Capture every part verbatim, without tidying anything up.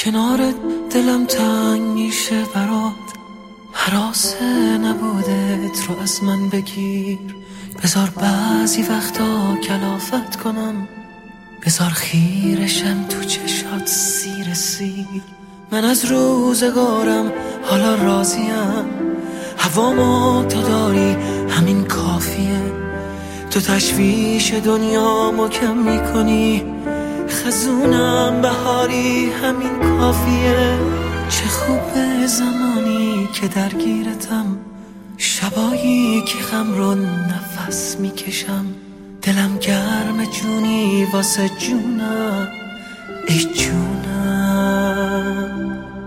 کنارت دلم تنگ میشه برات، هراسه نبودت رو از من بگیر. بذار بعضی وقتا کلافت کنم، بذار خیرشم تو چشات سیر سیر. من از روزگارم حالا راضیم، هوامو تو داری همین کافیه. تو تشویش دنیامو کم میکنی، خزونم بهاری همین کافیه. چه خوبه زمانی که درگیرتم، شبایی که غم رو نفس میکشم. دلم گرم جونی واسه جونم، ای جونم.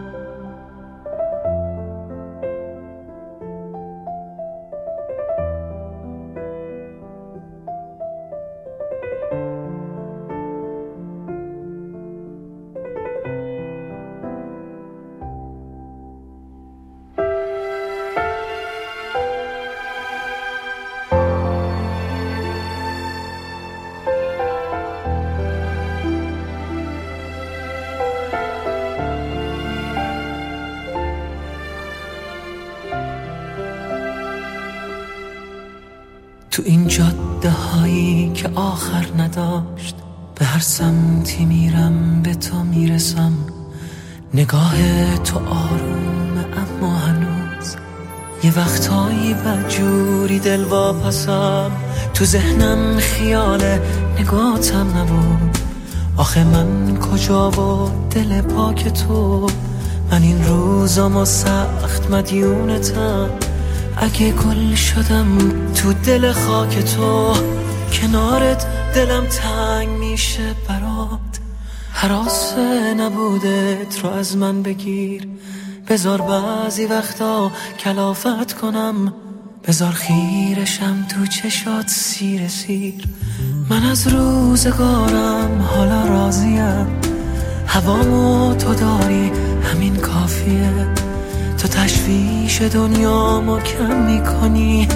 تو این جاده هایی که آخر نداشت، به هر سمتی میرم به تو میرسم. نگاه تو آرومه اما هنوز یه وقتایی بدجوری دل واپسم. تو ذهنم خیال نگاتم نبود، آخه من کجا و دل پاک تو. من این روزامو سخت مدیونتم، اگه گل شدم تو دل خاک تو. کنارت دلم تنگ میشه برات، هراسه نبودت رو از من بگیر. بذار بعضی وقتا کلافت کنم، بذار خیرشم تو چشات سیر سیر. من از روزگارم حالا راضیم، هوامو تو داری همین کافیه. تو تشویش دنیامو کم میکنی،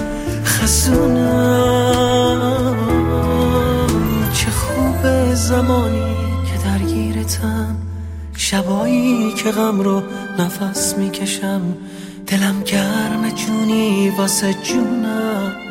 خزونم. چه خوبه زمانی که درگیرتم، شبایی که غم رو نفس میکشم. دلم گرم جونی واسه جونم،